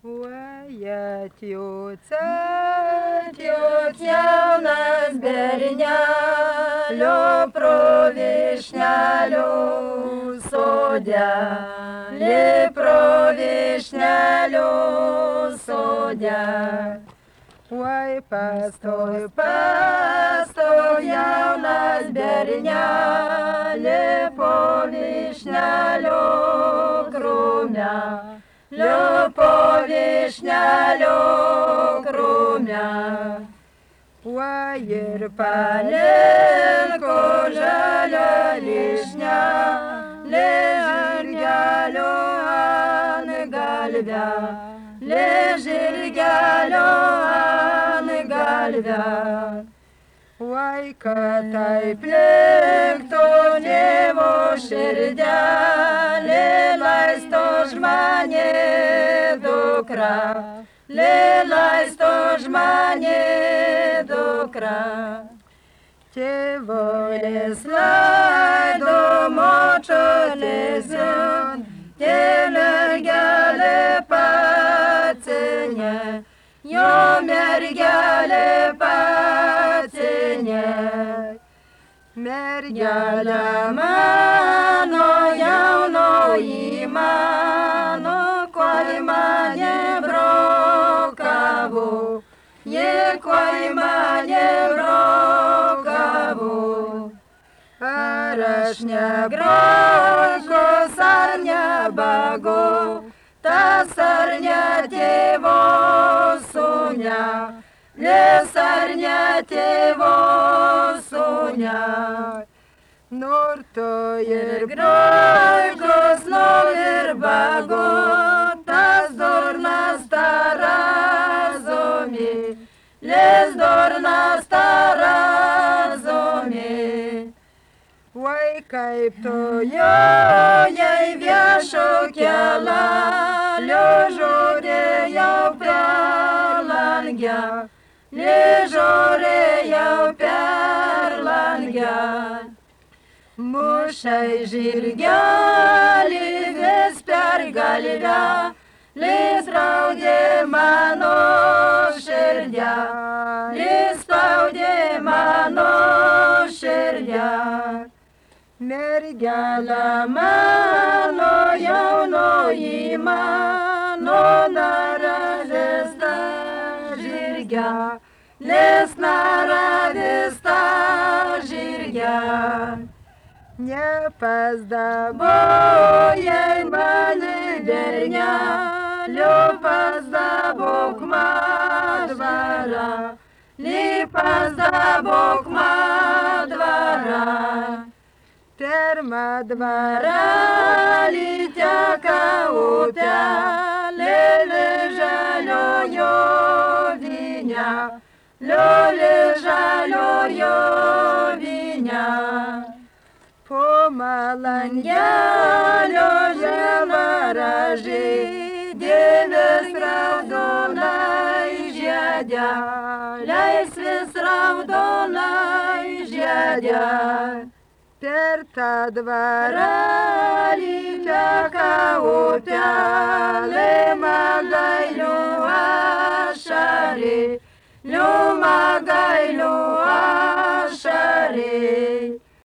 Atjot jaunas bernelio pro vyšnelio sodelį, pro vyšnelio sodelį. Oi, pastoj jaunas bernelį po vyšnelio krūme. Po vyšnelio krūme. Oi, ir palinko žalia vyšnelė žirgelio ant galve, žirgelio ant galve. Oi, kad taip liktų Dievo širdelė, laisto žmonė dukra, laisto žmonė dukra. Tėvolis leido močiutės jun, mergelė pacinė, jo mergelė pacinė. Mergelė mano, jaunoji mano, koi mane brokavo, koi mane brokavo. Ar aš negrožus, ar nebago, tas ar ne tėvo sūne, ar ne tėvo sūne. Nor tu ir grožus, nor ir bago, tas durnas tarazumi, durnas tarazumi. Oi, kaip tu jojai viešo kelelio, žiūrėjau per langę, žiūrėjau per langę. Mušai žirgelį vis per galvę, spraudė mano širdį, spaudė mano širdį. Mergelė mano, jaunoji mano, naradės tą žirgę, naradės tą žirgę. Nepazdabojai mane bernelio, pazdabok man dvarą, pazdabok man dvarą. Per dvarelį teka upelė, žaliojo vyne, žaliojo vyne. Po malangelio žemaražiai, dėmės raudonai žiedė, laisvės raudonai žiedė. Per tą dvarelį teka upelė, man gailių ašarė, man gailių ašarė.